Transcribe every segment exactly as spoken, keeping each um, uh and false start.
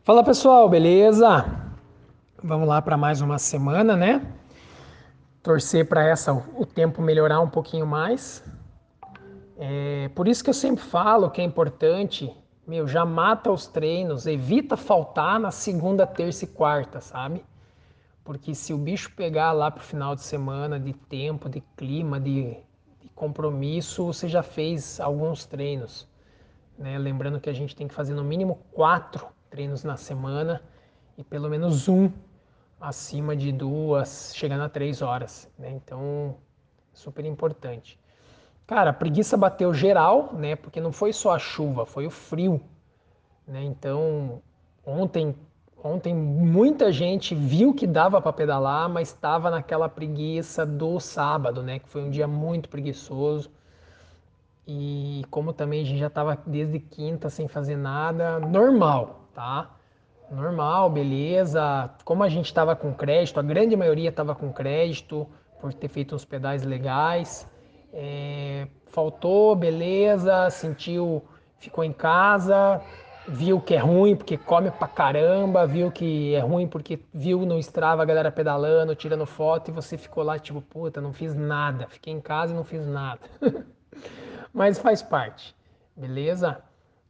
Fala pessoal, beleza? Vamos lá para mais uma semana, né? Torcer para essa o tempo melhorar um pouquinho mais. É por isso que eu sempre falo que é importante, meu, já mata os treinos, evita faltar na segunda, terça e quarta, sabe? Porque se o bicho pegar lá pro final de semana, de tempo, de clima, de, de compromisso, você já fez alguns treinos, né? Lembrando que a gente tem que fazer no mínimo quatro treinos na semana e pelo menos um acima de duas, chegando a três horas, né? Então, super importante. Cara, a preguiça bateu geral, né? Porque não foi só a chuva, foi o frio, né? Então, ontem, ontem muita gente viu que dava para pedalar, mas estava naquela preguiça do sábado, né? Que foi um dia muito preguiçoso. E como também a gente já estava desde quinta sem fazer nada, normal, tá? Normal, beleza. Como a gente estava com crédito, a grande maioria estava com crédito por ter feito uns pedais legais. É, faltou, beleza, sentiu, ficou em casa, viu que é ruim porque come pra caramba, viu que é ruim porque viu no Strava a galera pedalando, tirando foto e você ficou lá tipo, puta, não fiz nada. Fiquei em casa e não fiz nada. Mas faz parte, beleza?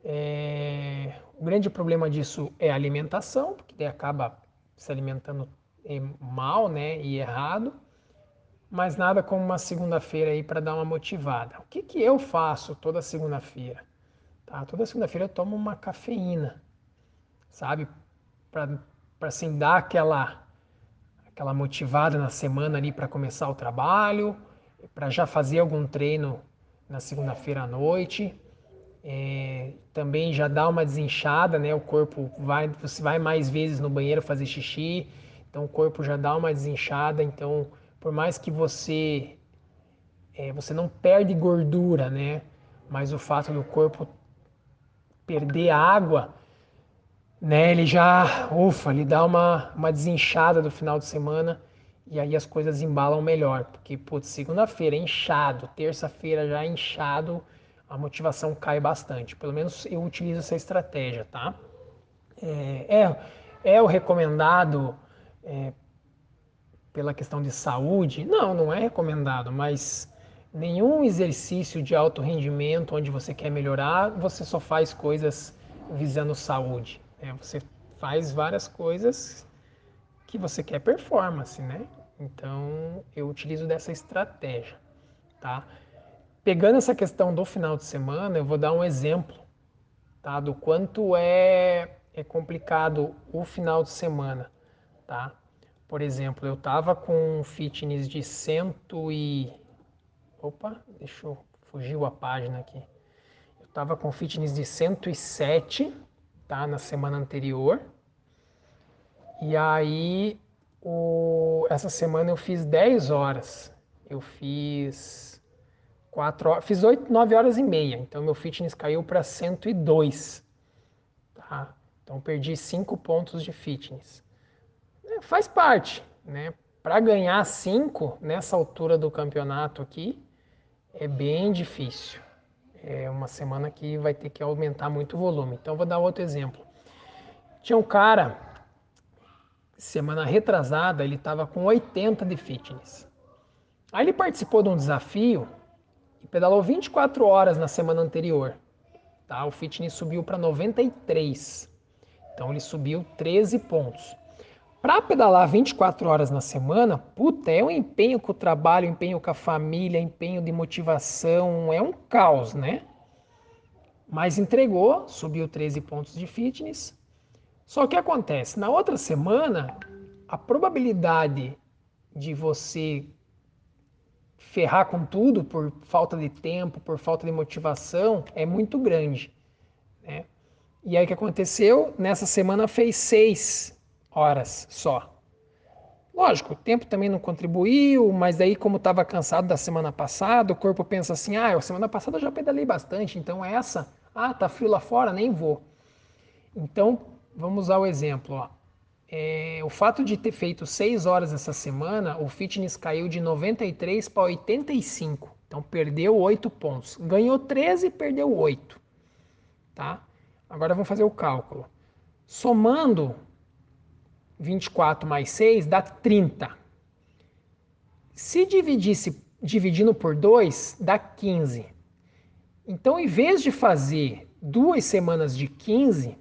É, O grande problema disso é a alimentação, porque daí acaba se alimentando eh, mal, né, e errado. Mas nada como uma segunda-feira aí para dar uma motivada. O que que eu faço toda segunda-feira? Tá? Toda segunda-feira eu tomo uma cafeína, sabe? Para para assim dar aquela aquela motivada na semana ali para começar o trabalho, para já fazer algum treino na segunda-feira à noite. É, também já dá uma desinchada, né? O corpo vai, você vai mais vezes no banheiro fazer xixi, então o corpo já dá uma desinchada. Então, por mais que você é, você não perde gordura, né? Mas o fato do corpo perder água, né? Ele já, ufa, ele dá uma, uma desinchada do final de semana e aí as coisas embalam melhor. Porque, putz, segunda-feira inchado, terça-feira já inchado, a motivação cai bastante. Pelo menos eu utilizo essa estratégia, tá? É, é, é o recomendado é, pela questão de saúde? Não, não é recomendado, mas nenhum exercício de alto rendimento onde você quer melhorar, você só faz coisas visando saúde, né? Você faz várias coisas que você quer performance, né? Então eu utilizo dessa estratégia, tá? Pegando essa questão do final de semana, eu vou dar um exemplo, tá? Do quanto é, é complicado o final de semana, tá? Por exemplo, eu tava com um fitness de cento e... Opa, deixa eu... Fugiu a página aqui. Eu tava com fitness de cento e sete, tá? Na semana anterior. E aí, o... essa semana eu fiz dez horas. Eu fiz quatro horas, fiz oito, nove horas e meia. Então meu fitness caiu para cento e dois, tá? Então perdi cinco pontos de fitness. É, faz parte, né? Para ganhar cinco nessa altura do campeonato aqui é bem difícil. É uma semana que vai ter que aumentar muito o volume. Então vou dar outro exemplo. Tinha um cara, semana retrasada, ele estava com oitenta de fitness. Aí ele participou de um desafio e pedalou vinte e quatro horas na semana anterior. Tá? O fitness subiu para noventa e três. Então ele subiu treze pontos. Para pedalar vinte e quatro horas na semana, puta, é um empenho com o trabalho, empenho com a família, empenho de motivação, é um caos, né? Mas entregou, subiu treze pontos de fitness. Só que acontece, na outra semana, a probabilidade de você ferrar com tudo por falta de tempo, por falta de motivação, é muito grande, né? E aí o que aconteceu? Nessa semana fez seis horas só. Lógico, o tempo também não contribuiu, mas daí como estava cansado da semana passada, o corpo pensa assim, ah, a semana passada eu já pedalei bastante, então essa, ah, tá frio lá fora, nem vou. Então, vamos usar o exemplo, ó. É, o fato de ter feito seis horas essa semana, o fitness caiu de noventa e três para oitenta e cinco. Então perdeu oito pontos. Ganhou treze, perdeu oito, tá? Agora vamos fazer o cálculo. Somando vinte e quatro mais seis dá trinta. Se dividisse, dividindo por dois, dá quinze. Então, em vez de fazer duas semanas de quinze,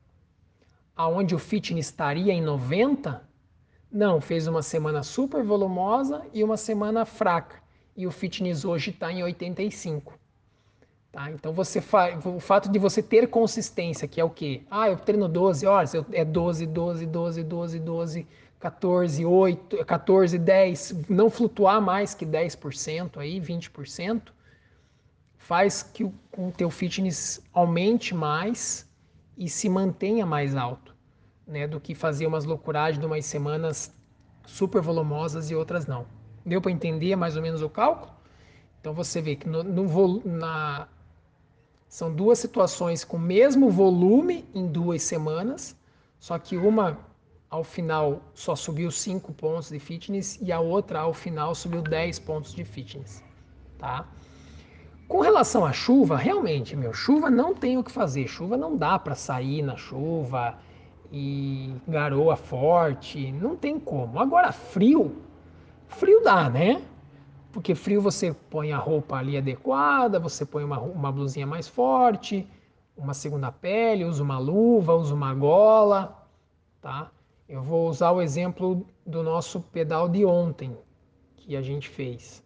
aonde o fitness estaria em noventa, não, fez uma semana super volumosa e uma semana fraca. E o fitness hoje está em oitenta e cinco. Tá? Então, você fa... o fato de você ter consistência, que é o quê? Ah, eu treino doze horas, eu... é doze, doze, doze, doze, doze, quatorze, oito, quatorze, dez, não flutuar mais que dez por cento, aí, vinte por cento, faz que o com teu fitness aumente mais e se mantenha mais alto, né, do que fazer umas loucuragens de umas semanas super volumosas e outras não. Deu para entender mais ou menos o cálculo? Então você vê que no, no, na, são duas situações com o mesmo volume em duas semanas, só que uma ao final só subiu cinco pontos de fitness e a outra ao final subiu dez pontos de fitness, tá? Com relação à chuva, realmente, meu, chuva não tem o que fazer. Chuva não dá para sair na chuva e garoa forte, não tem como. Agora, frio, frio dá, né? Porque frio você põe a roupa ali adequada, você põe uma, uma blusinha mais forte, uma segunda pele, usa uma luva, usa uma gola, tá? Eu vou usar o exemplo do nosso pedal de ontem, que a gente fez.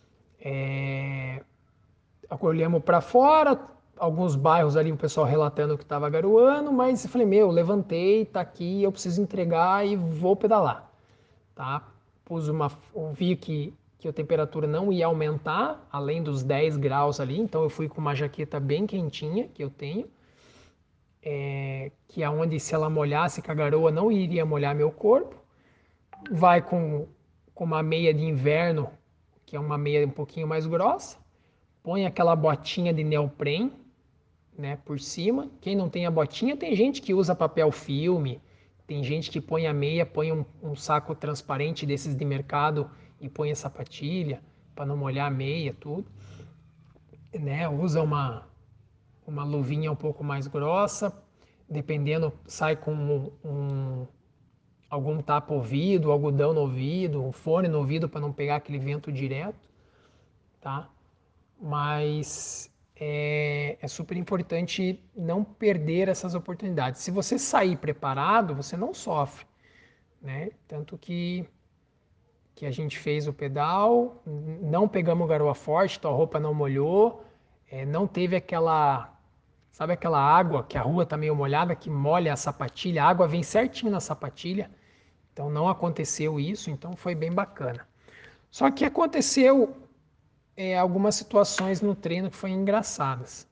É... Olhamos para fora, alguns bairros ali, o pessoal relatando que estava garoando, mas eu falei, meu, levantei, tá aqui, eu preciso entregar e vou pedalar, tá? Pus uma, vi que, que a temperatura não ia aumentar, além dos dez graus ali, então eu fui com uma jaqueta bem quentinha, que eu tenho, é, que é onde se ela molhasse com a garoa não iria molhar meu corpo. Vai com, com uma meia de inverno, que é uma meia um pouquinho mais grossa, põe aquela botinha de neoprene, né, por cima. Quem não tem a botinha, tem gente que usa papel filme, tem gente que põe a meia, põe um, um saco transparente desses de mercado e põe a sapatilha para não molhar a meia, tudo. Né, usa uma, uma luvinha um pouco mais grossa, dependendo, sai com um, um, algum tapa-ouvido, algodão no ouvido, um fone no ouvido para não pegar aquele vento direto, tá? Mas é, é super importante não perder essas oportunidades. Se você sair preparado, você não sofre, né? Tanto que, que a gente fez o pedal, não pegamos garoa forte, tua roupa não molhou, é, não teve aquela, sabe aquela água que a rua tá meio molhada, que molha a sapatilha, a água vem certinho na sapatilha, então não aconteceu isso, então foi bem bacana. Só que aconteceu é, algumas situações no treino que foram engraçadas.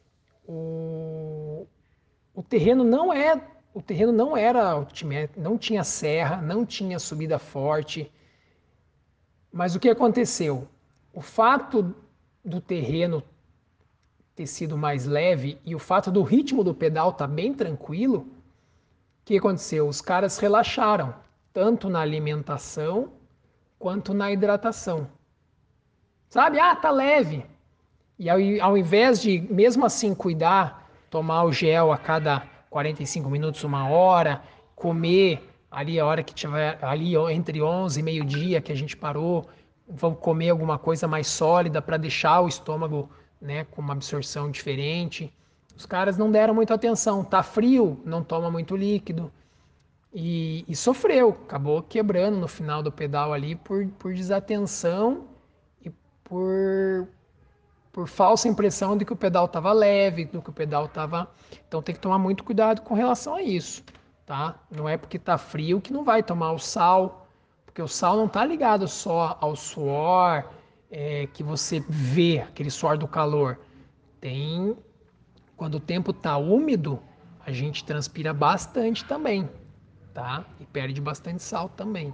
O, o terreno não é, o terreno não era altimétrico, não tinha serra, não tinha subida forte. Mas o que aconteceu? O fato do terreno ter sido mais leve e o fato do ritmo do pedal estar tá bem tranquilo, o que aconteceu? Os caras relaxaram, tanto na alimentação quanto na hidratação. Sabe? Ah, tá leve. E ao, ao invés de, mesmo assim, cuidar, tomar o gel a cada quarenta e cinco minutos, uma hora, comer ali a hora que tiver, ali entre onze e meio-dia que a gente parou, vamos comer alguma coisa mais sólida para deixar o estômago, né, com uma absorção diferente. Os caras não deram muita atenção. Tá frio, não toma muito líquido. E, e sofreu, acabou quebrando no final do pedal ali por, por desatenção e por por falsa impressão de que o pedal estava leve, do que o pedal estava. Então tem que tomar muito cuidado com relação a isso, tá? Não é porque está frio que não vai tomar o sal, porque o sal não está ligado só ao suor, é, que você vê, aquele suor do calor. Tem, quando o tempo está úmido, a gente transpira bastante também, tá? E perde bastante sal também.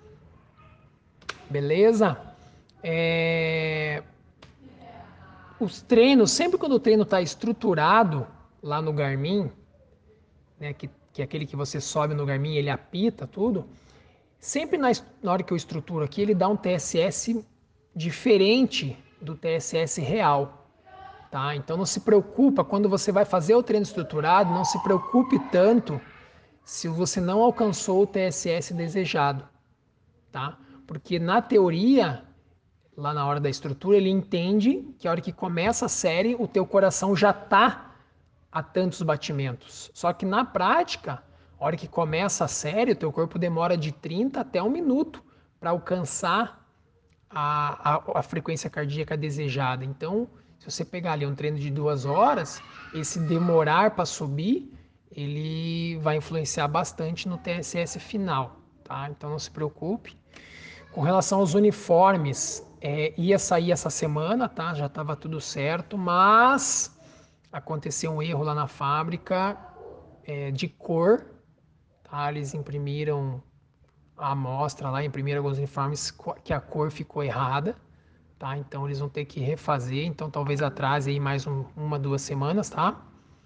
Beleza? É... Os treinos, sempre quando o treino está estruturado lá no Garmin, né, que, que é aquele que você sobe no Garmin, ele apita tudo, sempre na, na hora que eu estruturo aqui, ele dá um T S S diferente do T S S real. Tá? Então não se preocupa, quando você vai fazer o treino estruturado, não se preocupe tanto se você não alcançou o T S S desejado, tá? Porque na teoria, lá na hora da estrutura, ele entende que a hora que começa a série, o teu coração já está a tantos batimentos. Só que na prática, a hora que começa a série, o teu corpo demora de trinta até um minuto para alcançar a, a, a frequência cardíaca desejada. Então, se você pegar ali um treino de duas horas, esse demorar para subir, ele vai influenciar bastante no T S S final, tá? Então não se preocupe. Com relação aos uniformes, é, ia sair essa semana, tá? Já estava tudo certo, mas aconteceu um erro lá na fábrica é, de cor, tá? Eles imprimiram a amostra lá, imprimiram alguns uniformes que a cor ficou errada, tá? Então eles vão ter que refazer, então talvez atrase aí mais um, uma, duas semanas, tá?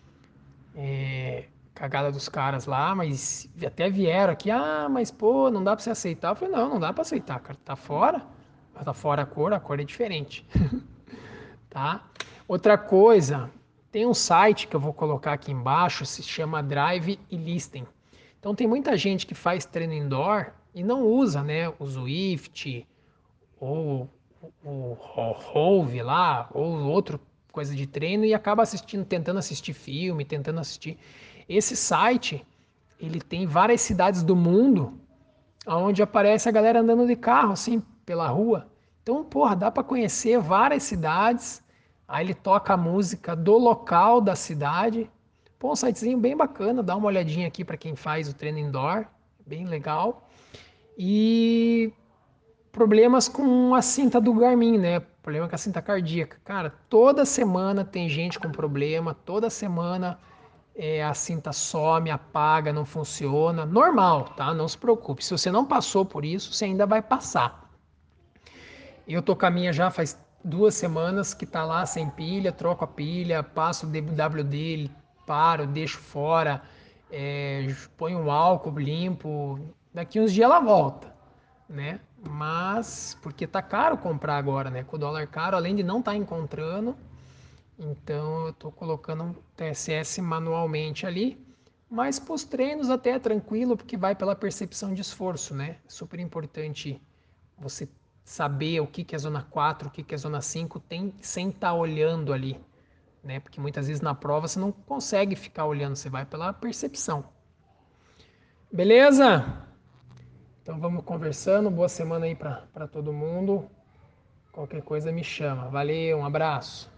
É, cagada dos caras lá, mas até vieram aqui, ah, mas pô, não dá pra você aceitar. Eu falei, não, não dá pra aceitar, cara, tá fora, tá fora a cor, a cor é diferente, tá? Outra coisa, tem um site que eu vou colocar aqui embaixo, se chama Drive e Listen. Então tem muita gente que faz treino indoor e não usa, né, o Zwift ou o Rove lá, ou outra coisa de treino e acaba assistindo, tentando assistir filme, tentando assistir. Esse site, ele tem várias cidades do mundo onde aparece a galera andando de carro, assim, pela rua. Então, porra, dá para conhecer várias cidades. Aí ele toca a música do local da cidade. Pô, um sitezinho bem bacana, dá uma olhadinha aqui para quem faz o treino indoor, bem legal. E problemas com a cinta do Garmin, né? Problema com a cinta cardíaca. Cara, toda semana tem gente com problema, toda semana é, a cinta some, apaga, não funciona. Normal, tá? Não se preocupe. Se você não passou por isso, você ainda vai passar. Eu tô com a minha já faz duas semanas que tá lá sem pilha, troco a pilha, passo o D W D, paro, deixo fora, é, ponho um álcool limpo. Daqui uns dias ela volta, né? Mas porque tá caro comprar agora, né? Com o dólar caro, além de não estar tá encontrando, então eu tô colocando um T S S manualmente ali. Mas pros treinos até é tranquilo, porque vai pela percepção de esforço, né? É super importante você saber o que, que é zona quatro, o que, que é zona cinco, tem, sem estar tá olhando ali, né? Porque muitas vezes na prova você não consegue ficar olhando, você vai pela percepção. Beleza? Então vamos conversando. Boa semana aí para todo mundo. Qualquer coisa me chama. Valeu, um abraço.